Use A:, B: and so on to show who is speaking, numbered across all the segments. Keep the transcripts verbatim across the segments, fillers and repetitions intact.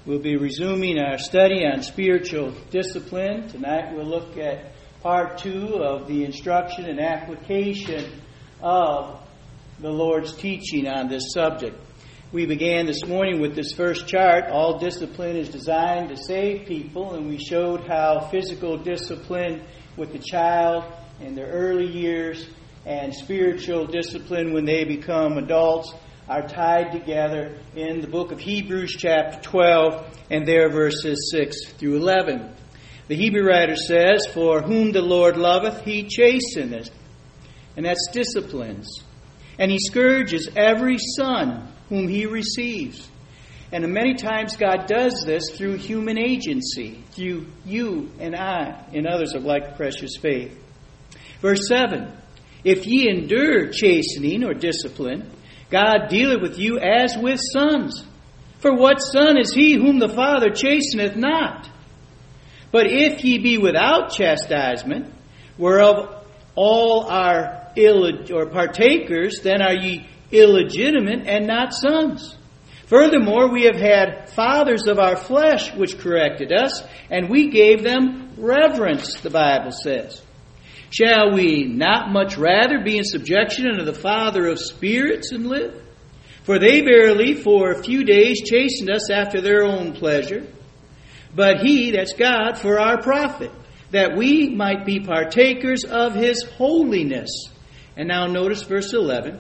A: We'll be resuming our study on spiritual discipline. Tonight we'll look at part two of the instruction and application of the Lord's teaching on this subject. We began this morning with this first chart. All discipline is designed to save people, and we showed how physical discipline with the child in their early years and spiritual discipline when they become adults are tied together in the book of Hebrews chapter twelve and there verses six through eleven. The Hebrew writer says, "For whom the Lord loveth, he chasteneth," and that's disciplines. "And he scourges every son whom he receives." And many times God does this through human agency, through you and I and others of like precious faith. Verse seven, "If ye endure chastening or discipline, God dealeth with you as with sons. For what son is he whom the Father chasteneth not? But if ye be without chastisement, whereof all are illeg- or partakers, then are ye illegitimate and not sons. Furthermore, we have had fathers of our flesh which corrected us, and we gave them reverence," the Bible says. "Shall we not much rather be in subjection unto the Father of spirits and live? For they verily for a few days chastened us after their own pleasure. But he," that's God, "for our profit, that we might be partakers of his holiness." And now notice verse eleven.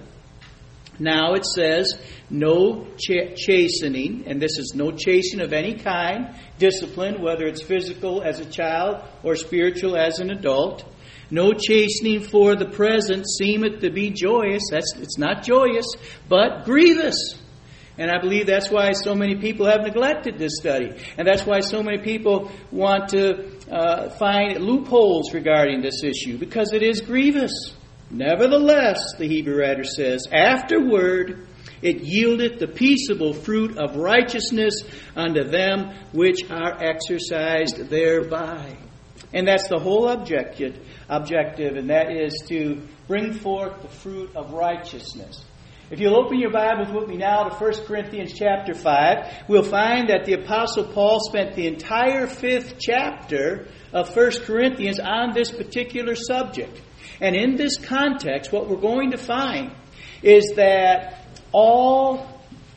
A: Now it says, no ch- chastening, and this is no chastening of any kind, discipline, whether it's physical as a child or spiritual as an adult. "No chastening for the present seemeth to be joyous." That's it's not joyous, but grievous. And I believe that's why so many people have neglected this study. And that's why so many people want to uh, find loopholes regarding this issue, because it is grievous. "Nevertheless," the Hebrew writer says, "afterward it yieldeth the peaceable fruit of righteousness unto them which are exercised thereby." And that's the whole objective, objective, and that is to bring forth the fruit of righteousness. If you'll open your Bibles with me now to First Corinthians chapter five, we'll find that the Apostle Paul spent the entire fifth chapter of First Corinthians on this particular subject. And in this context, what we're going to find is that all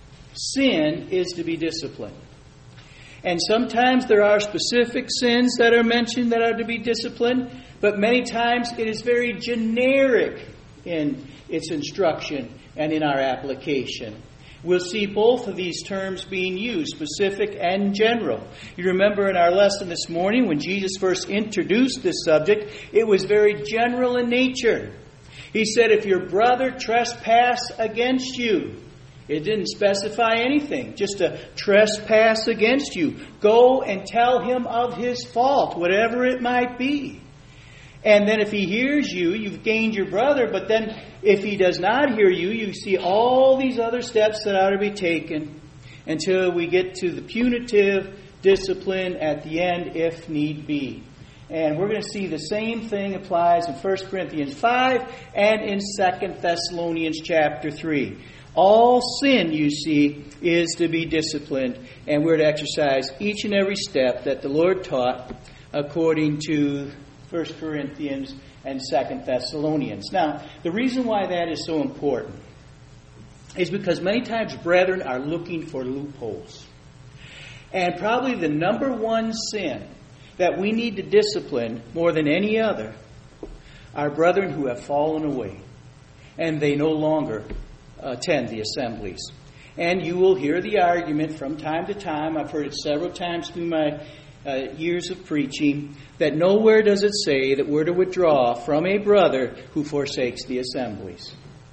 A: sin is to be disciplined. And sometimes there are specific sins that are mentioned that are to be disciplined, but many times it is very generic in its instruction and in our application. We'll see both of these terms being used, specific and general. You remember in our lesson this morning when Jesus first introduced this subject, it was very general in nature. He said, "If your brother trespass against you," it didn't specify anything, just a trespass against you. "Go and tell him of his fault, whatever it might be. And then if he hears you, you've gained your brother. But then if he does not hear you, you see all these other steps that are to be taken until we get to the punitive discipline at the end if need be." And we're going to see the same thing applies in First Corinthians five and in Second Thessalonians chapter three. All sin, you see, is to be disciplined, and we're to exercise each and every step that the Lord taught according to First Corinthians and Second Thessalonians. Now, the reason why that is so important is because many times brethren are looking for loopholes. And probably the number one sin that we need to discipline more than any other are brethren who have fallen away and they no longer attend the assemblies. And you will hear the argument from time to time. I've heard it several times through my uh, years of preaching, that nowhere does it say that we're to withdraw from a brother who forsakes the assemblies.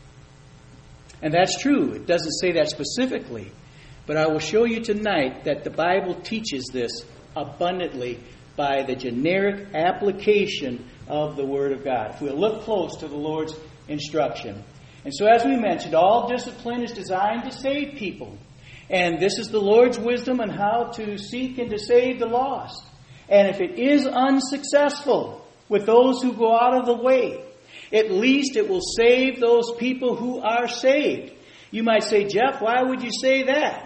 A: And that's true. It doesn't say that specifically. But I will show you tonight that the Bible teaches this abundantly by the generic application of the Word of God. If we'll look close to the Lord's instruction. And so as we mentioned, all discipline is designed to save people. And this is the Lord's wisdom on how to seek and to save the lost. And if it is unsuccessful with those who go out of the way, at least it will save those people who are saved. You might say, "Jeff, why would you say that?"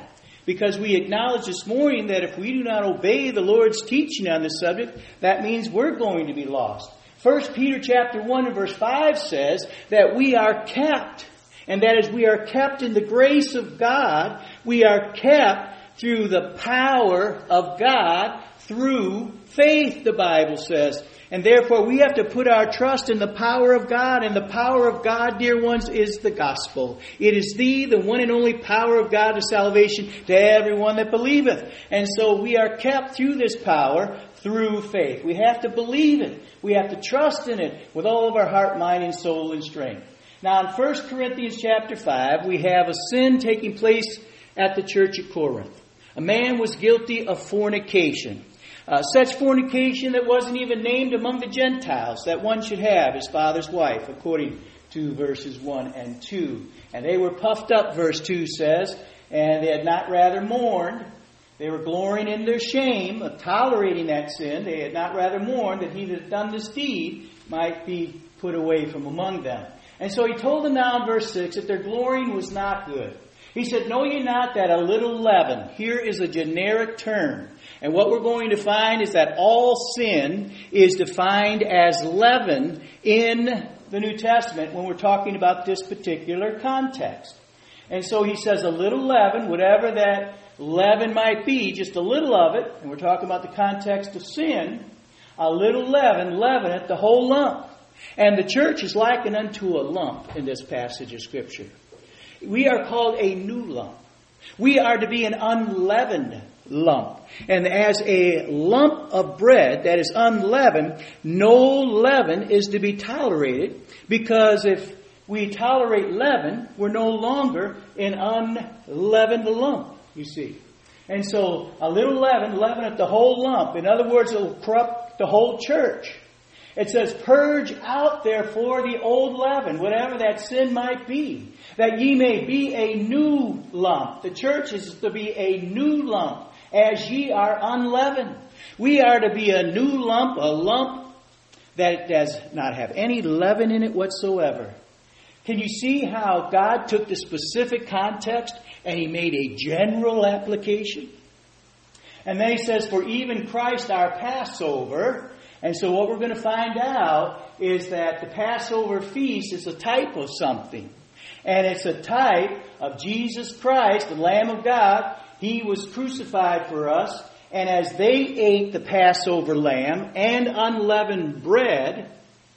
A: because we acknowledge this morning that if we do not obey the Lord's teaching on this subject, that means we're going to be lost. First Peter chapter one and verse five says that we are kept, and that as we are kept in the grace of God, we are kept through the power of God through faith, the Bible says. And therefore we have to put our trust in the power of God. And the power of God, dear ones, is the gospel. It is the, the one and only power of God to salvation to everyone that believeth. And so we are kept through this power through faith. We have to believe it. We have to trust in it with all of our heart, mind, and soul and strength. Now in First Corinthians chapter five, we have a sin taking place at the church at Corinth. A man was guilty of fornication. Uh, such fornication that wasn't even named among the Gentiles, that one should have his father's wife, according to verses one and two. And they were puffed up, verse two says, and they had not rather mourned. They were glorying in their shame of tolerating that sin. They had not rather mourned that he that had done this deed might be put away from among them. And so he told them now in verse six that their glorying was not good. He said, know ye not that a little leaven, here is a generic term. And what we're going to find is that all sin is defined as leaven in the New Testament when we're talking about this particular context. And so he says a little leaven, whatever that leaven might be, just a little of it, and we're talking about the context of sin, a little leaven leaveneth the whole lump. And the church is likened unto a lump in this passage of Scripture. We are called a new lump. We are to be an unleavened lump. And as a lump of bread that is unleavened, no leaven is to be tolerated, because if we tolerate leaven, we're no longer an unleavened lump, you see. And so a little leaven leaveneth the whole lump. In other words, it will corrupt the whole church. It says, purge out therefore the old leaven, whatever that sin might be, that ye may be a new lump. The church is to be a new lump, as ye are unleavened. We are to be a new lump, a lump that does not have any leaven in it whatsoever. Can you see how God took the specific context and He made a general application? And then He says, for even Christ our Passover. And so what we're going to find out is that the Passover feast is a type of something. And it's a type of Jesus Christ, the Lamb of God. He was crucified for us. And as they ate the Passover lamb and unleavened bread,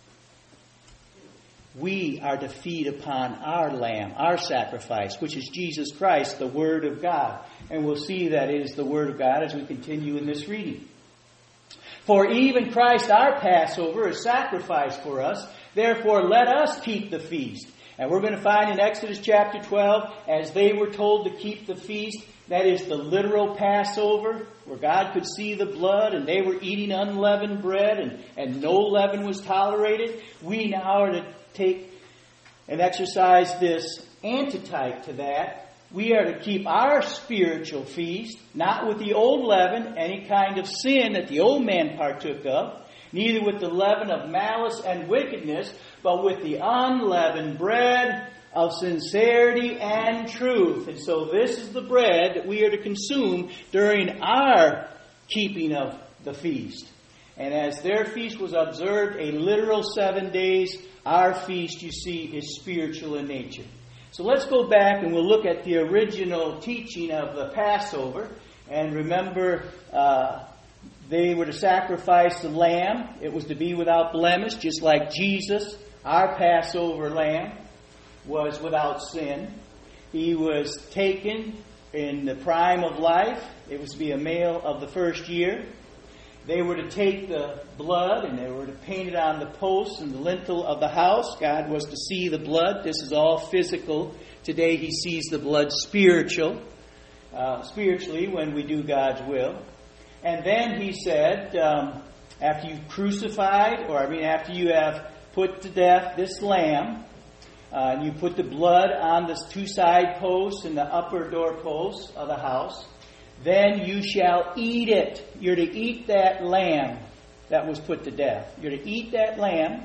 A: we are to feed upon our lamb, our sacrifice, which is Jesus Christ, the Word of God. And we'll see that it is the Word of God as we continue in this reading. For even Christ our Passover is sacrificed for us. Therefore let us keep the feast. And we're going to find in Exodus chapter twelve, as they were told to keep the feast, that is the literal Passover, where God could see the blood and they were eating unleavened bread and, and no leaven was tolerated. We now are to take and exercise this antitype to that. We are to keep our spiritual feast, not with the old leaven, any kind of sin that the old man partook of, neither with the leaven of malice and wickedness, but with the unleavened bread of sincerity and truth. And so this is the bread that we are to consume during our keeping of the feast. And as their feast was observed a literal seven days, our feast, you see, is spiritual in nature. So let's go back and we'll look at the original teaching of the Passover. And remember, uh, they were to sacrifice the lamb. It was to be without blemish, just like Jesus, our Passover lamb, was without sin. He was taken in the prime of life. It was to be a male of the first year. They were to take the blood and they were to paint it on the posts and the lintel of the house. God was to see the blood. This is all physical. Today He sees the blood spiritual, uh, spiritually when we do God's will. And then He said, um, after you've crucified, or I mean after you have put to death this lamb, uh, and you put the blood on the two side posts and the upper door posts of the house, then you shall eat it. You're to eat that lamb that was put to death. You're to eat that lamb,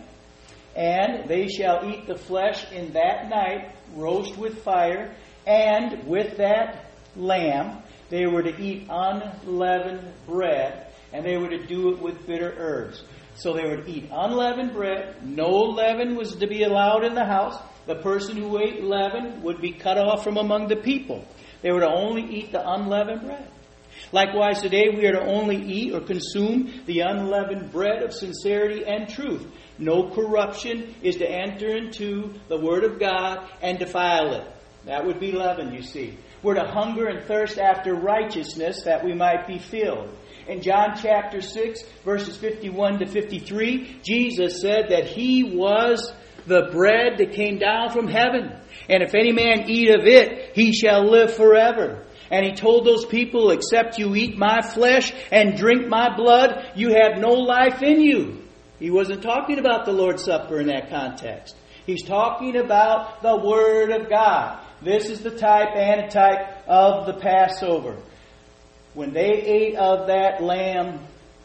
A: and they shall eat the flesh in that night, roast with fire, and with that lamb they were to eat unleavened bread, and they were to do it with bitter herbs. So they were to eat unleavened bread. No leaven was to be allowed in the house. The person who ate leaven would be cut off from among the people. They were to only eat the unleavened bread. Likewise, today we are to only eat or consume the unleavened bread of sincerity and truth. No corruption is to enter into the Word of God and defile it. That would be leaven, you see. We're to hunger and thirst after righteousness that we might be filled. In John chapter six, verses fifty-one to fifty-three, Jesus said that He was the bread that came down from heaven. And if any man eat of it, he shall live forever. And He told those people, except you eat my flesh and drink my blood, you have no life in you. He wasn't talking about the Lord's Supper in that context. He's talking about the Word of God. This is the type, antitype of the Passover. When they ate of that lamb,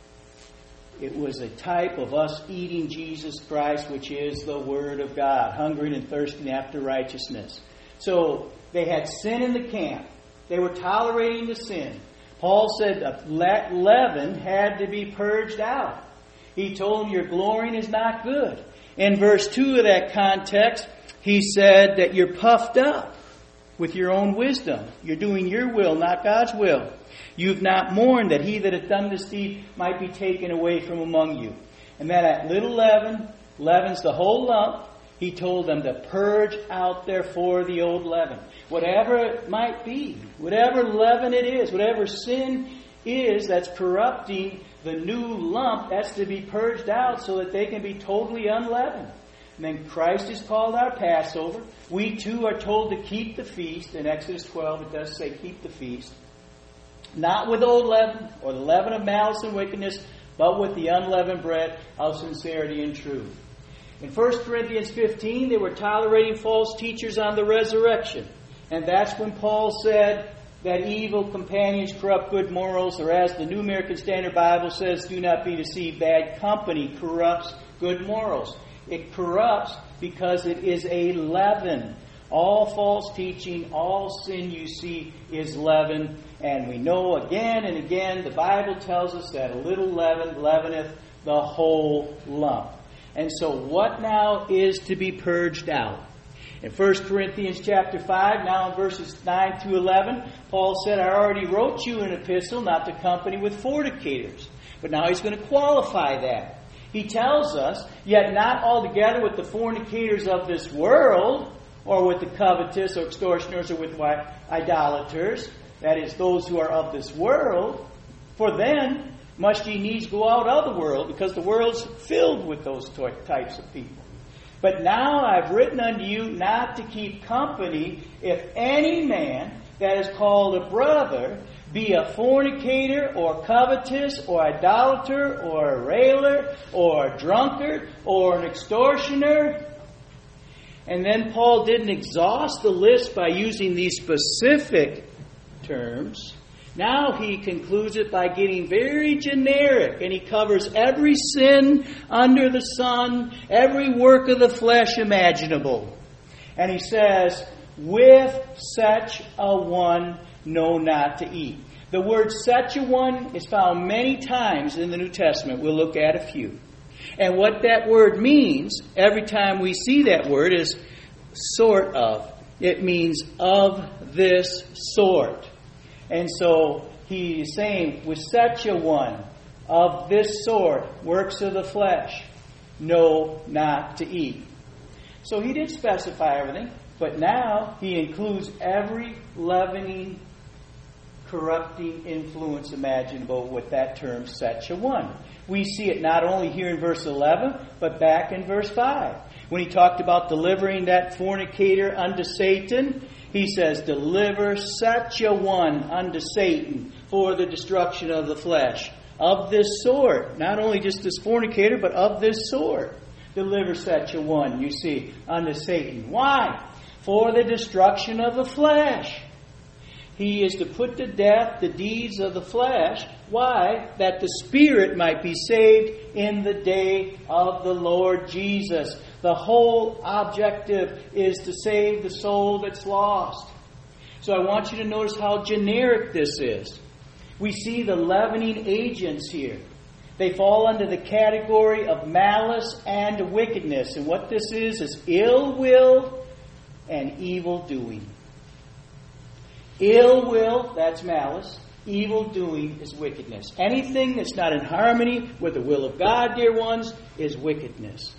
A: it was a type of us eating Jesus Christ, which is the Word of God, hungering and thirsting after righteousness. So they had sin in the camp. They were tolerating the sin. Paul said that leaven had to be purged out. He told them your glorying is not good. In verse two of that context, he said that you're puffed up with your own wisdom. You're doing your will, not God's will. You've not mourned that he that hath done this deed might be taken away from among you. And that at little leaven leavens the whole lump. He told them to purge out therefore the old leaven. Whatever it might be, whatever leaven it is, whatever sin is that's corrupting the new lump, that's to be purged out so that they can be totally unleavened. And then Christ is called our Passover. We too are told to keep the feast. In Exodus twelve it does say keep the feast. Not with old leaven or the leaven of malice and wickedness, but with the unleavened bread of sincerity and truth. In First Corinthians fifteen, they were tolerating false teachers on the resurrection. And that's when Paul said that evil companions corrupt good morals, or as the New American Standard Bible says, do not be deceived, bad company corrupts good morals. It corrupts because it is a leaven. All false teaching, all sin you see is leaven. And we know again and again, the Bible tells us that a little leaven leaveneth the whole lump. And so what now is to be purged out? In First Corinthians chapter five, now in verses nine through eleven, Paul said, I already wrote you an epistle not to company with fornicators. But now he's going to qualify that. He tells us, yet not altogether with the fornicators of this world, or with the covetous, or extortioners, or with idolaters, that is, those who are of this world. For then must ye needs go out of the world, because the world's filled with those types of people. But now I've written unto you not to keep company if any man that is called a brother be a fornicator, or covetous, or idolater, or a railer, or a drunkard, or an extortioner. And then Paul didn't exhaust the list by using these specific terms. Now he concludes it by getting very generic, and he covers every sin under the sun, every work of the flesh imaginable. And he says, with such a one know not to eat. The word such a one is found many times in the New Testament. We'll look at a few. And what that word means, every time we see that word, is sort of. It means of this sort. And so he is saying, with such a one, of this sort, works of the flesh, know not to eat. So he did specify everything, but now he includes every leavening, corrupting influence imaginable with that term, such a one. We see it not only here in verse eleven, but back in verse five. When he talked about delivering that fornicator unto Satan, he says, deliver such a one unto Satan for the destruction of the flesh. Of this sort. Not only just this fornicator, but of this sort. Deliver such a one, you see, unto Satan. Why? For the destruction of the flesh. He is to put to death the deeds of the flesh. Why? That the spirit might be saved in the day of the Lord Jesus. The whole objective is to save the soul that's lost. So I want you to notice how generic this is. We see the leavening agents here. They fall under the category of malice and wickedness. And what this is, is ill will and evil doing. Ill will, that's malice. Evil doing is wickedness. Anything that's not in harmony with the will of God, dear ones, is wickedness.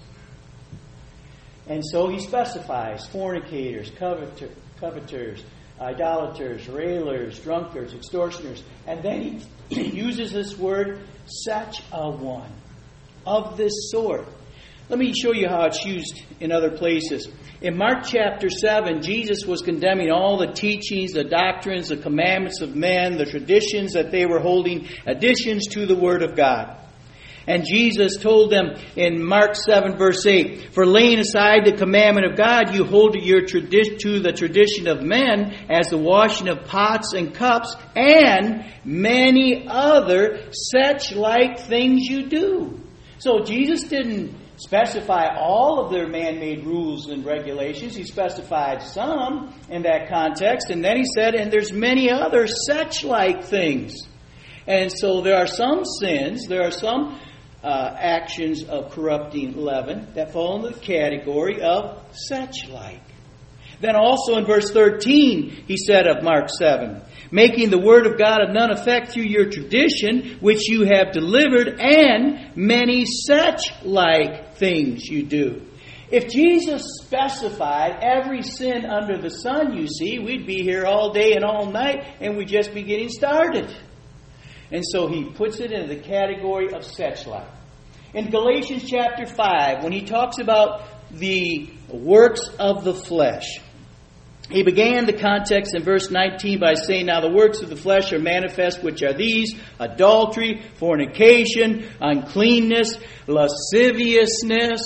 A: And so he specifies fornicators, coveter, coveters, idolaters, railers, drunkards, extortioners. And then he uses this word, such a one, of this sort. Let me show you how it's used in other places. In Mark chapter seven, Jesus was condemning all the teachings, the doctrines, the commandments of men, the traditions that they were holding, additions to the Word of God. And Jesus told them in Mark seven verse eight, for laying aside the commandment of God, you hold to, your tradi- to the tradition of men as the washing of pots and cups, and many other such like things you do. So Jesus didn't specify all of their man-made rules and regulations. He specified some in that context. And then he said, and there's many other such like things. And so there are some sins, there are some uh, actions of corrupting leaven that fall into the category of such like. Then also in verse thirteen, he said of Mark seven, making the word of God of none effect through your tradition, which you have delivered, and many such like things you do. If Jesus specified every sin under the sun, you see, we'd be here all day and all night, and we'd just be getting started. And so he puts it in the category of such like. In Galatians chapter five, when he talks about the works of the flesh, he began the context in verse nineteen by saying, now the works of the flesh are manifest, which are these: adultery, fornication, uncleanness, lasciviousness.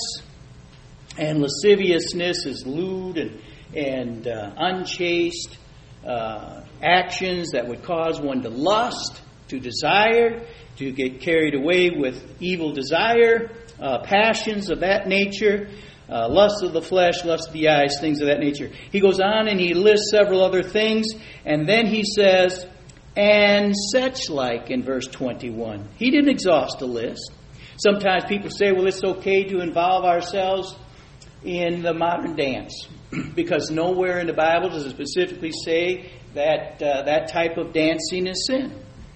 A: And lasciviousness is lewd and, and uh, unchaste uh, actions that would cause one to lust, to desire, to get carried away with evil desire, uh, passions of that nature. Uh, lust of the flesh, lust of the eyes, things of that nature. He goes on and he lists several other things. And then he says, and such like in verse twenty-one. He didn't exhaust the list. Sometimes people say, well, it's okay to involve ourselves in the modern dance. Because nowhere in the Bible does it specifically say that uh, that type of dancing is sin.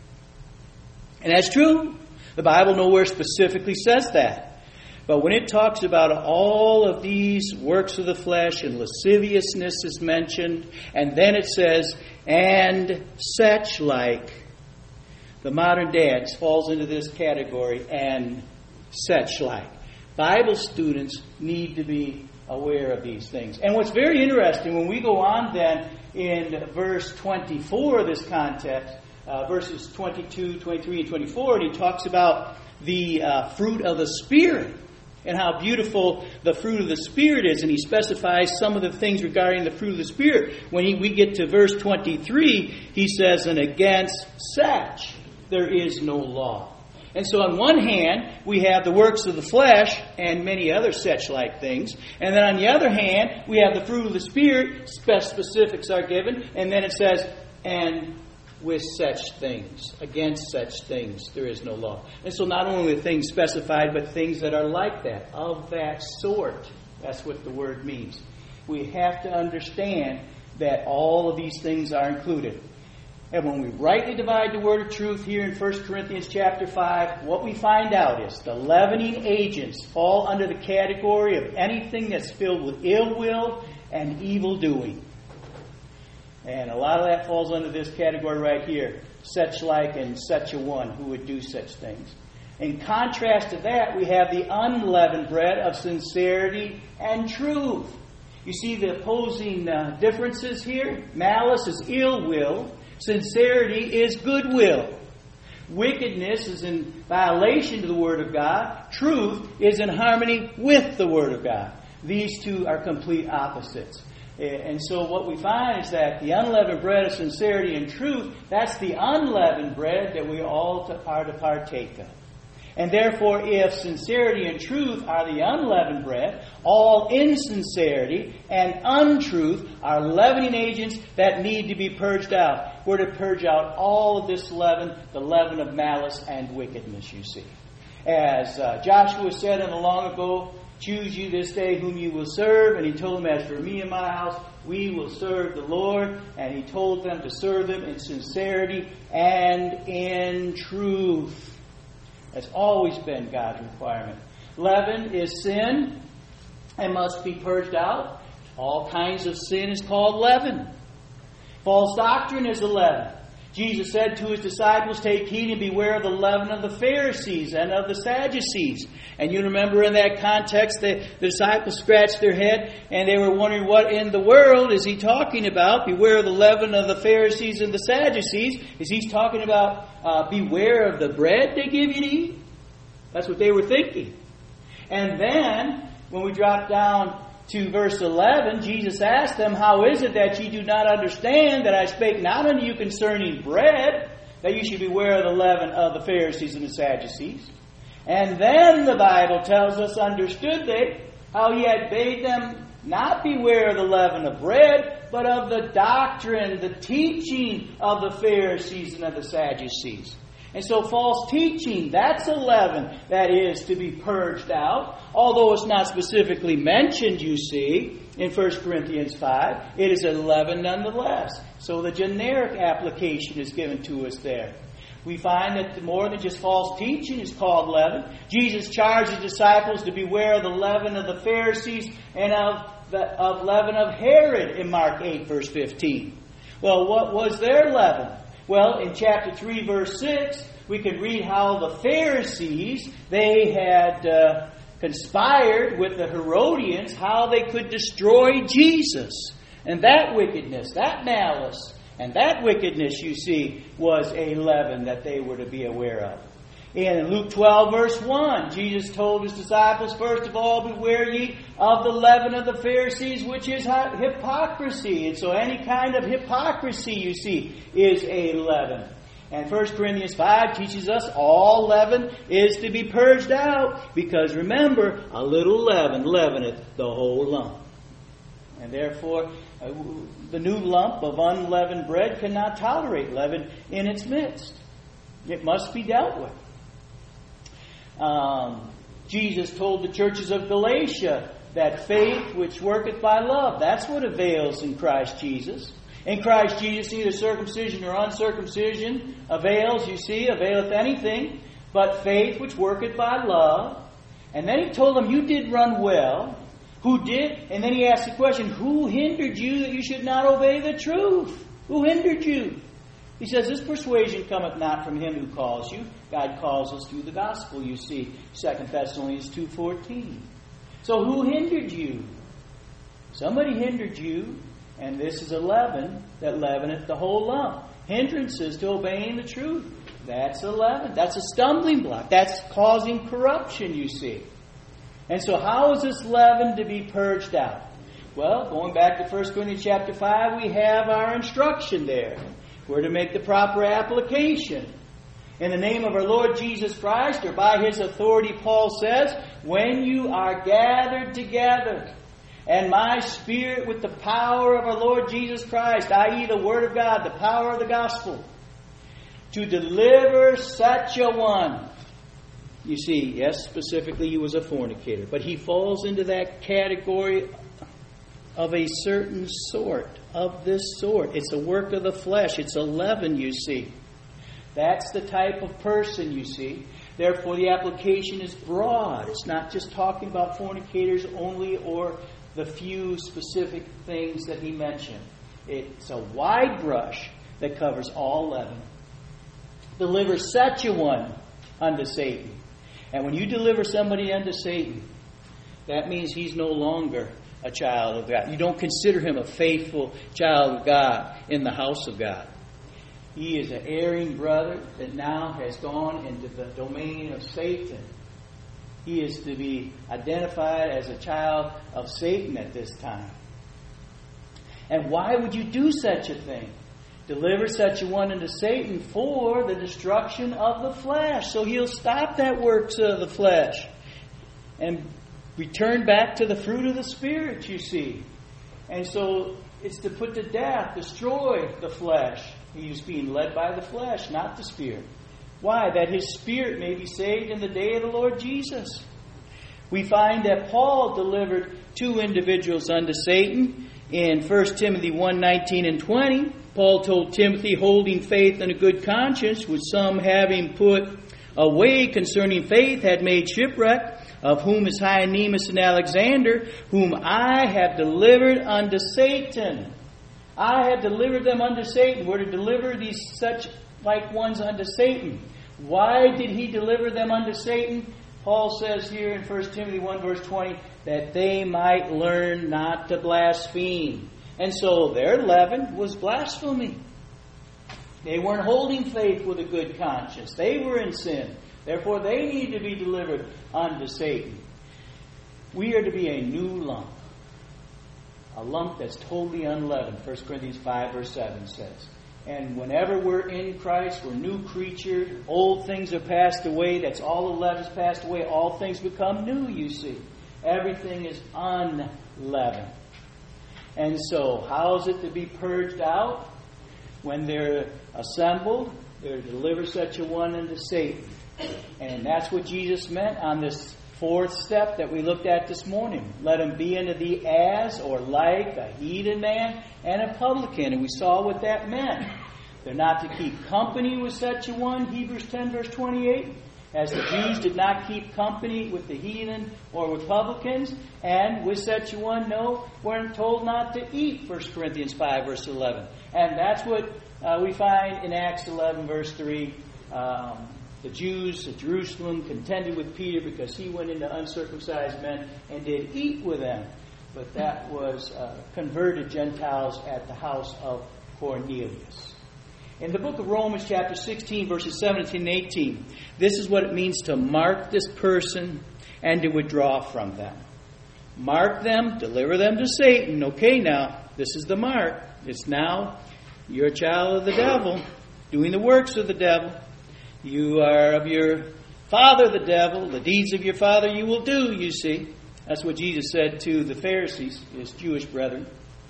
A: And that's true. The Bible nowhere specifically says that. But when it talks about all of these works of the flesh, and lasciviousness is mentioned, and then it says, and such like, the modern dance falls into this category, and such like. Bible students need to be aware of these things. And what's very interesting, when we go on then in verse twenty-four of this context, uh, verses twenty-two, twenty-three, and twenty-four, and he talks about the uh, fruit of the Spirit, and how beautiful the fruit of the Spirit is. And he specifies some of the things regarding the fruit of the Spirit. When he, we get to verse twenty-three, he says, and against such there is no law. And so on one hand, we have the works of the flesh and many other such like things. And then on the other hand, we have the fruit of the Spirit. Specifics are given. And then it says, and with such things, against such things, there is no law. And so not only the things specified, but things that are like that, of that sort. That's what the word means. We have to understand that all of these things are included. And when we rightly divide the word of truth here in First Corinthians chapter five, what we find out is the leavening agents fall under the category of anything that's filled with ill will and evil doing. And a lot of that falls under this category right here. Such like and such a one who would do such things. In contrast to that, we have the unleavened bread of sincerity and truth. You see the opposing uh, differences here? Malice is ill will. Sincerity is goodwill. Wickedness is in violation to the Word of God. Truth is in harmony with the Word of God. These two are complete opposites. And so what we find is that the unleavened bread of sincerity and truth, that's the unleavened bread that we all are to partake of. And therefore, if sincerity and truth are the unleavened bread, all insincerity and untruth are leavening agents that need to be purged out. We're to purge out all of this leaven, the leaven of malice and wickedness, you see. As uh, Joshua said in the long ago, choose you this day whom you will serve. And he told them, as for me and my house, we will serve the Lord. And he told them to serve him in sincerity and in truth. That's always been God's requirement. Leaven is sin and must be purged out. All kinds of sin is called leaven. False doctrine is a leaven. Jesus said to his disciples, take heed and beware of the leaven of the Pharisees and of the Sadducees. And you remember in that context, the, the disciples scratched their head and they were wondering, what in the world is he talking about? Beware of the leaven of the Pharisees and the Sadducees. Is he talking about uh, beware of the bread they give you to eat? That's what they were thinking. And then, when we drop down to verse eleven, Jesus asked them, how is it that ye do not understand that I spake not unto you concerning bread, that you should beware of the leaven of the Pharisees and the Sadducees? And then the Bible tells us, understood they, how he had bade them not beware of the leaven of bread, but of the doctrine, the teaching of the Pharisees and of the Sadducees. And so false teaching, that's a leaven that is to be purged out. Although it's not specifically mentioned, you see, in First Corinthians five, it is a leaven nonetheless. So the generic application is given to us there. We find that more than just false teaching is called leaven. Jesus charged his disciples to beware of the leaven of the Pharisees and of the of leaven of Herod in Mark eight, verse fifteen. Well, what was their leaven? Well, in chapter three, verse six, we can read how the Pharisees, they had uh, conspired with the Herodians, how they could destroy Jesus. And that wickedness, that malice, and that wickedness, you see, was a leaven that they were to be aware of. In Luke twelve, verse one, Jesus told his disciples, first of all, beware ye of the leaven of the Pharisees, which is hypocrisy. And so any kind of hypocrisy, you see, is a leaven. And First Corinthians five teaches us all leaven is to be purged out, because remember, a little leaven leaveneth the whole lump. And therefore, uh, the new lump of unleavened bread cannot tolerate leaven in its midst. It must be dealt with. Um, Jesus told the churches of Galatia that faith which worketh by love, that's what avails in Christ Jesus. In Christ Jesus, neither circumcision nor uncircumcision avails, you see, availeth anything, but faith which worketh by love. And then he told them, you did run well. Who did? And then he asked the question, who hindered you that you should not obey the truth? Who hindered you? He says, this persuasion cometh not from him who calls you. God calls us through the gospel, you see, Second Thessalonians two fourteen. So who hindered you? Somebody hindered you, and this is a leaven that leaveneth the whole lump. Hindrances to obeying the truth. That's a leaven. That's a stumbling block. That's causing corruption, you see. And so how is this leaven to be purged out? Well, going back to First Corinthians chapter five, we have our instruction there. We're to make the proper application. In the name of our Lord Jesus Christ, or by His authority, Paul says, when you are gathered together, and my spirit with the power of our Lord Jesus Christ, that is the Word of God, the power of the gospel, to deliver such a one. You see, yes, specifically he was a fornicator, but he falls into that category of a certain sort, of this sort. It's a work of the flesh. It's a leaven, you see. That's the type of person, you see. Therefore, the application is broad. It's not just talking about fornicators only or the few specific things that he mentioned. It's a wide brush that covers all leaven. Deliver such a one unto Satan. And when you deliver somebody unto Satan, that means he's no longer a child of God. You don't consider him a faithful child of God in the house of God. He is an erring brother that now has gone into the domain of Satan. He is to be identified as a child of Satan at this time. And why would you do such a thing? Deliver such a one unto Satan for the destruction of the flesh. So he'll stop that works of the flesh and return back to the fruit of the Spirit, you see. And so it's to put to death, destroy the flesh. He's being led by the flesh, not the Spirit. Why? That his spirit may be saved in the day of the Lord Jesus. We find that Paul delivered two individuals unto Satan in First Timothy one, nineteen and twenty. Paul told Timothy, holding faith and a good conscience, which some having put away concerning faith had made shipwreck, of whom is Hymenaeus and Alexander, whom I have delivered unto Satan. I have delivered them unto Satan. We're to deliver these such like ones unto Satan. Why did he deliver them unto Satan? Paul says here in First Timothy one verse twenty, that they might learn not to blaspheme. And so their leaven was blasphemy. They weren't holding faith with a good conscience. They were in sin. Therefore they need to be delivered unto Satan. We are to be a new lump. A lump that's totally unleavened. First Corinthians five verse seven says. And whenever we're in Christ, we're new creatures. Old things are passed away. That's all the leaven's passed away. All things become new, you see. Everything is unleavened. And so, how is it to be purged out? When they're assembled, they're to deliver such a one unto Satan. And that's what Jesus meant on this fourth step that we looked at this morning. Let him be unto thee as or like a heathen man and a publican. And we saw what that meant. They're not to keep company with such a one, Hebrews ten verse twenty-eight. As the Jews did not keep company with the heathen or with publicans, and with such a one, no, we're told not to eat, First Corinthians five verse eleven. And that's what uh, we find in Acts eleven verse three. Um, the Jews at Jerusalem contended with Peter because he went into uncircumcised men and did eat with them. But that was uh, converted Gentiles at the house of Cornelius. In the book of Romans chapter sixteen verses seventeen and eighteen, this is what it means to mark this person and to withdraw from them. Mark them, deliver them to Satan. Okay, now, this is the mark. It's now, you're a child of the devil, doing the works of the devil. You are of your father, the devil. The deeds of your father you will do, you see. That's what Jesus said to the Pharisees, his Jewish brethren.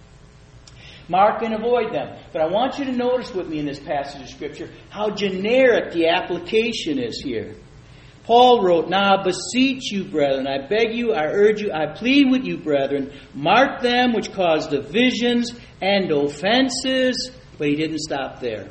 A: Mark and avoid them. But I want you to notice with me in this passage of Scripture how generic the application is here. Paul wrote, Now I beseech you, brethren, I beg you, I urge you, I plead with you, brethren, mark them which cause divisions and offenses. But he didn't stop there.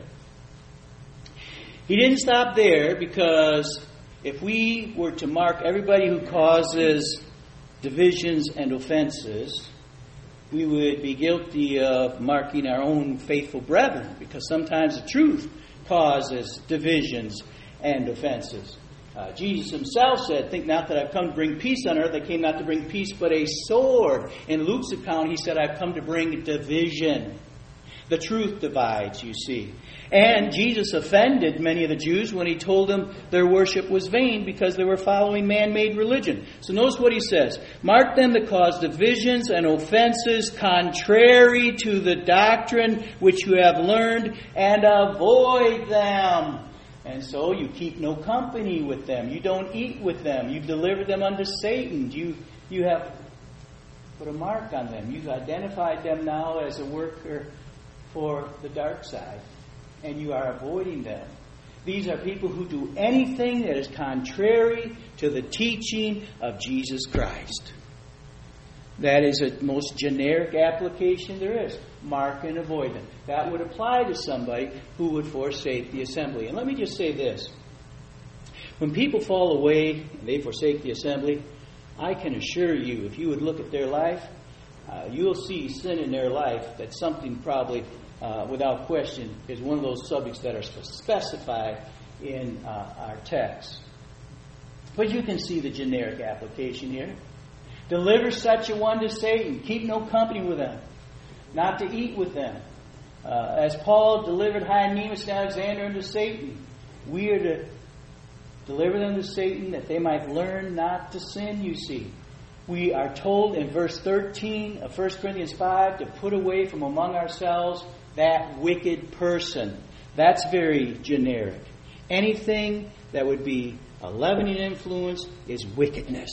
A: He didn't stop there because if we were to mark everybody who causes divisions and offenses, we would be guilty of marking our own faithful brethren, because sometimes the truth causes divisions and offenses. Uh, Jesus himself said, Think not that I've come to bring peace on earth. I came not to bring peace, but a sword. In Luke's account, he said, I've come to bring division. The truth divides, you see. And Jesus offended many of the Jews when he told them their worship was vain because they were following man-made religion. So notice what he says. Mark them that cause divisions and offenses contrary to the doctrine which you have learned, and avoid them. And so you keep no company with them. You don't eat with them. You deliver them unto Satan. You, you have put a mark on them. You've identified them now as a worker for the dark side, and you are avoiding them. These are people who do anything that is contrary to the teaching of Jesus Christ. That is the most generic application there is. Mark and avoid them. That would apply to somebody who would forsake the assembly. And let me just say this. When people fall away and they forsake the assembly, I can assure you, if you would look at their life, Uh, you'll see sin in their life that something probably, uh, without question, is one of those subjects that are specified in uh, our text. But you can see the generic application here. Deliver such a one to Satan. Keep no company with them. Not to eat with them. Uh, as Paul delivered Hymenaeus and Alexander unto Satan, we are to deliver them to Satan that they might learn not to sin, you see. We are told in verse thirteen of First Corinthians five to put away from among ourselves that wicked person. That's very generic. Anything that would be a leavening influence is wickedness.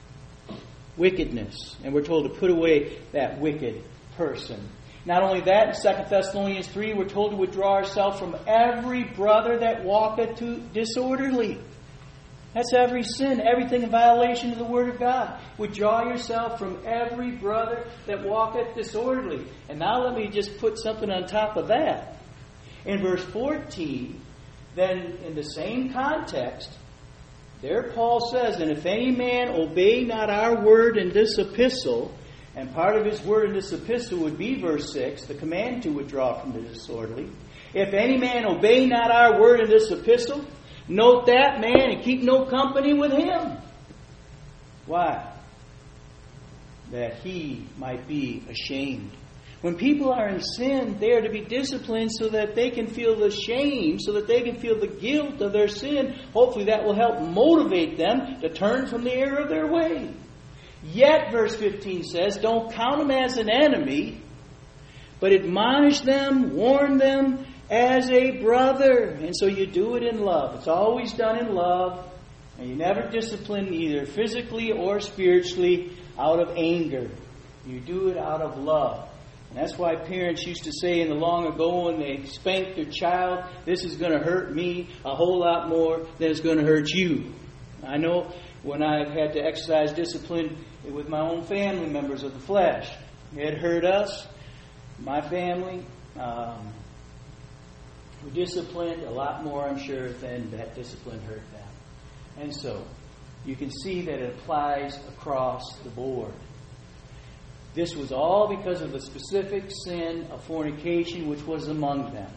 A: Wickedness. And we're told to put away that wicked person. Not only that, in Second Thessalonians three, we're told to withdraw ourselves from every brother that walketh to disorderly. That's every sin, everything in violation of the Word of God. Withdraw yourself from every brother that walketh disorderly. And now let me just put something on top of that. In verse fourteen, then in the same context, there Paul says, and if any man obey not our word in this epistle, and part of his word in this epistle would be verse six, the command to withdraw from the disorderly. If any man obey not our word in this epistle, note that man and keep no company with him. Why? That he might be ashamed. When people are in sin, they are to be disciplined so that they can feel the shame, so that they can feel the guilt of their sin. Hopefully that will help motivate them to turn from the error of their way. Yet, verse fifteen says, don't count them as an enemy, but admonish them, warn them as a brother. And so you do it in love. It's always done in love. And you never discipline either physically or spiritually out of anger. You do it out of love. And that's why parents used to say in the long ago when they spanked their child, this is going to hurt me a whole lot more than it's going to hurt you. I know when I've had to exercise discipline with my own family members of the flesh, it hurt us, my family. Um, we disciplined a lot more, I'm sure, than that discipline hurt them. And so, you can see that it applies across the board. This was all because of the specific sin of fornication which was among them.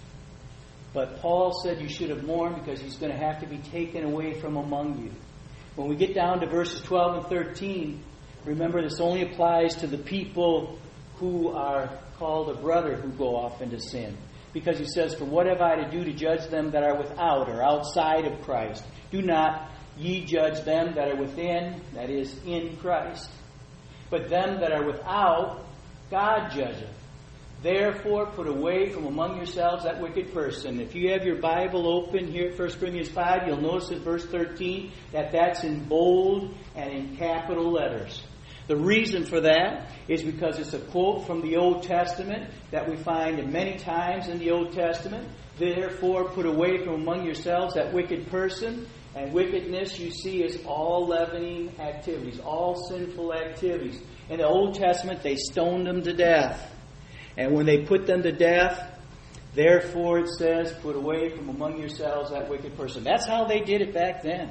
A: But Paul said you should have mourned because he's going to have to be taken away from among you. When we get down to verses twelve and thirteen, remember this only applies to the people who are called a brother who go off into sin. Because he says, for what have I to do to judge them that are without or outside of Christ? Do not ye judge them that are within, that is, in Christ. But them that are without, God judgeth. Therefore, put away from among yourselves that wicked person. If you have your Bible open here at First Corinthians five, you'll notice in verse thirteen that that's in bold and in capital letters. The reason for that is because it's a quote from the Old Testament that we find many times in the Old Testament. Therefore, put away from among yourselves that wicked person. And wickedness, you see, is all leavening activities, all sinful activities. In the Old Testament, they stoned them to death. And when they put them to death, therefore it says, put away from among yourselves that wicked person. That's how they did it back then.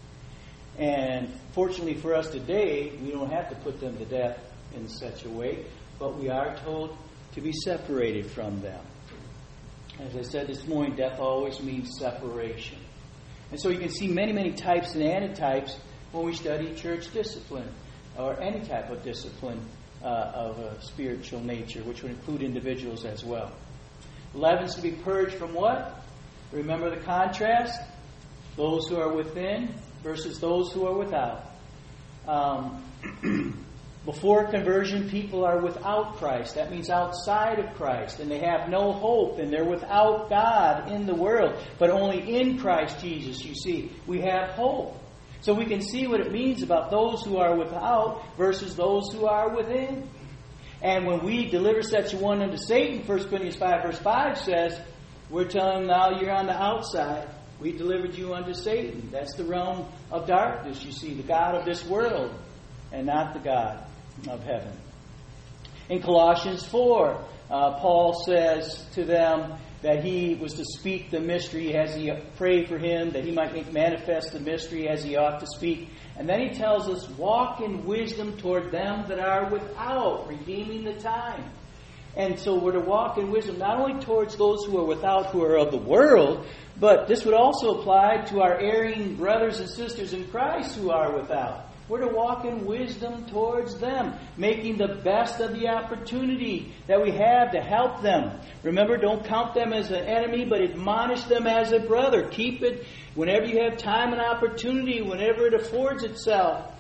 A: And fortunately for us today, we don't have to put them to death in such a way, but we are told to be separated from them. As I said this morning, death always means separation. And so you can see many, many types and antitypes when we study church discipline or any type of discipline uh, of a spiritual nature, which would include individuals as well. Leaven's to be purged from what? Remember the contrast? Those who are within versus those who are without. Um, before conversion, people are without Christ. That means outside of Christ. And they have no hope. And they're without God in the world. But only in Christ Jesus, you see, we have hope. So we can see what it means about those who are without versus those who are within. And when we deliver such a one unto Satan, First Corinthians five verse five says, we're telling them now you're on the outside. We delivered you unto Satan. That's the realm of darkness, you see, the God of this world, and not the God of heaven. In Colossians four, uh, Paul says to them that he was to speak the mystery as he prayed for him, that he might make manifest the mystery as he ought to speak. And then he tells us, walk in wisdom toward them that are without, redeeming the time. And so we're to walk in wisdom not only towards those who are without, who are of the world, but this would also apply to our erring brothers and sisters in Christ who are without. We're to walk in wisdom towards them, making the best of the opportunity that we have to help them. Remember, don't count them as an enemy, but admonish them as a brother. Keep it whenever you have time and opportunity, whenever it affords itself.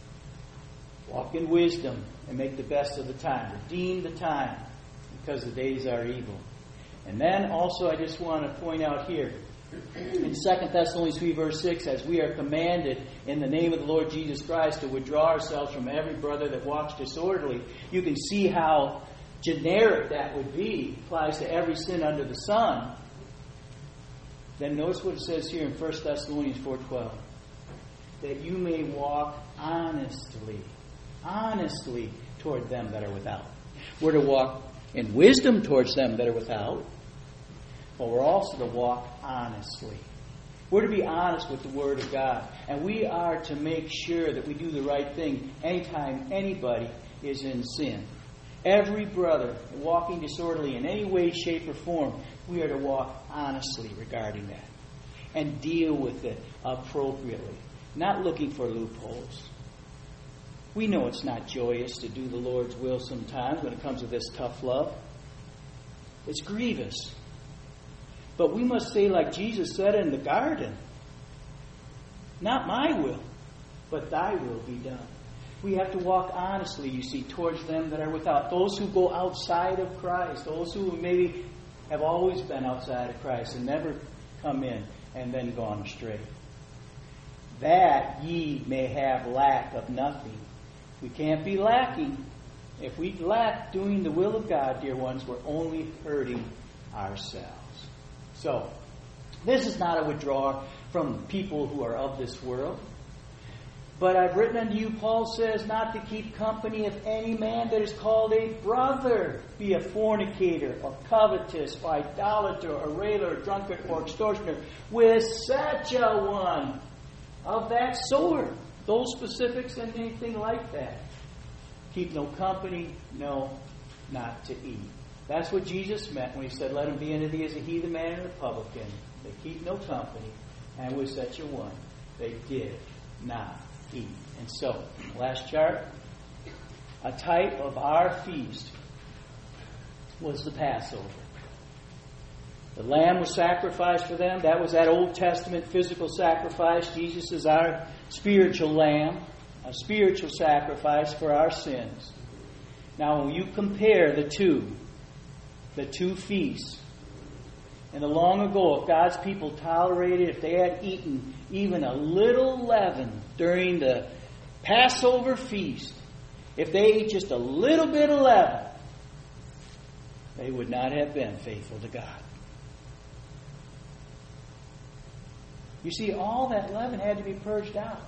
A: Walk in wisdom and make the best of the time. Redeem the time, because the days are evil. And then also I just want to point out here, in Second Thessalonians three, verse six, as we are commanded in the name of the Lord Jesus Christ to withdraw ourselves from every brother that walks disorderly, you can see how generic that would be. Applies to every sin under the sun. Then notice what it says here in First Thessalonians four twelve. That you may walk honestly, honestly toward them that are without. We're to walk in wisdom towards them that are without, but we're also to walk honestly. We're to be honest with the Word of God. And we are to make sure that we do the right thing anytime anybody is in sin. Every brother walking disorderly in any way, shape, or form, we are to walk honestly regarding that. And deal with it appropriately. Not looking for loopholes. We know it's not joyous to do the Lord's will sometimes when it comes to this tough love. It's grievous. But we must say like Jesus said in the garden, not my will, but thy will be done. We have to walk honestly, you see, towards them that are without. Those who go outside of Christ. Those who maybe have always been outside of Christ and never come in and then gone astray. That ye may have lack of nothing. We can't be lacking. If we lack doing the will of God, dear ones, we're only hurting ourselves. So, this is not a withdrawal from people who are of this world. But I've written unto you, Paul says, not to keep company if any man that is called a brother be a fornicator, or covetous, or idolater, or railer, or drunkard, or extortioner, with such a one of that sort. Those specifics and anything like that. Keep no company, no, not to eat. That's what Jesus meant when he said, let him be unto thee as a heathen man and a publican. They keep no company, and with such a one, they did not eat. And so, last chart, a type of our feast was the Passover. The lamb was sacrificed for them. That was that Old Testament physical sacrifice. Jesus is our spiritual lamb, a spiritual sacrifice for our sins. Now, when you compare the two, the two feasts, in the long ago, if God's people tolerated, if they had eaten even a little leaven during the Passover feast, if they ate just a little bit of leaven, they would not have been faithful to God. You see, all that leaven had to be purged out.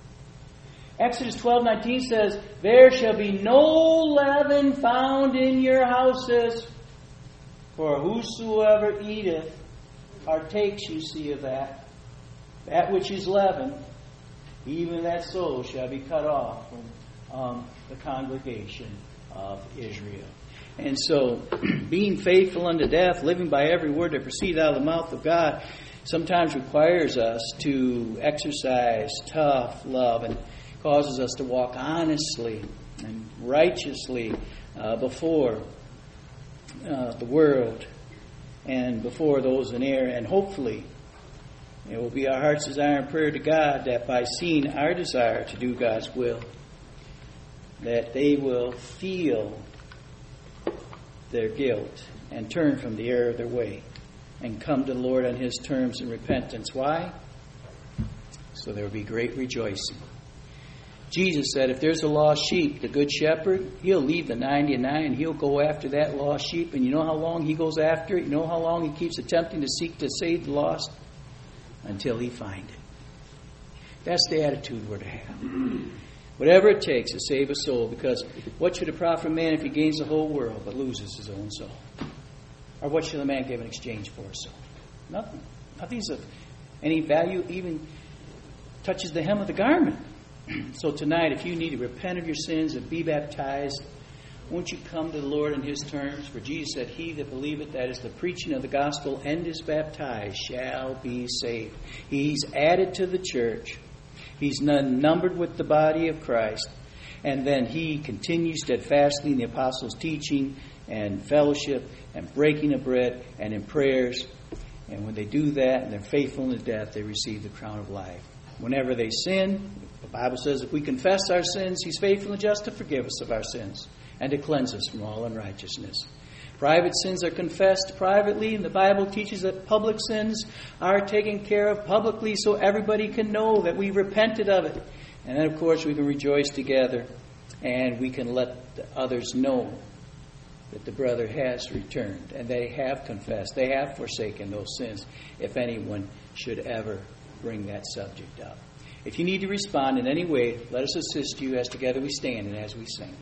A: Exodus twelve nineteen says, there shall be no leaven found in your houses, for whosoever eateth partakes, you see, of that, that which is leavened, even that soul shall be cut off from um, the congregation of Israel. And so, being faithful unto death, living by every word that proceeds out of the mouth of God, sometimes requires us to exercise tough love and causes us to walk honestly and righteously uh, before uh, the world and before those in error. And hopefully it will be our heart's desire and prayer to God that by seeing our desire to do God's will, that they will feel their guilt and turn from the error of their way and come to the Lord on His terms in repentance. Why? So there will be great rejoicing. Jesus said, if there's a lost sheep, the good shepherd, he'll leave the ninety-nine and he'll go after that lost sheep. And you know how long he goes after it? You know how long he keeps attempting to seek to save the lost? Until he find it. That's the attitude we're to have. Whatever it takes to save a soul, because what should it profit a man if he gains the whole world but loses his own soul? Or what should a man give in exchange for a soul? Nothing. Nothing's of any value even touches the hem of the garment. So tonight, if you need to repent of your sins and be baptized, won't you come to the Lord on His terms? For Jesus said, he that believeth, that is the preaching of the gospel, and is baptized, shall be saved. He's added to the church. He's none numbered with the body of Christ. And then he continues steadfastly in the apostles' teaching and fellowship and breaking of bread and in prayers. And when they do that and they're faithful in death, they receive the crown of life. Whenever they sin, the Bible says if we confess our sins, He's faithful and just to forgive us of our sins and to cleanse us from all unrighteousness. Private sins are confessed privately, and the Bible teaches that public sins are taken care of publicly so everybody can know that we repented of it. And then, of course, we can rejoice together, and we can let the others know that the brother has returned, and they have confessed, they have forsaken those sins, if anyone should ever bring that subject up. If you need to respond in any way, let us assist you as together we stand and as we sing.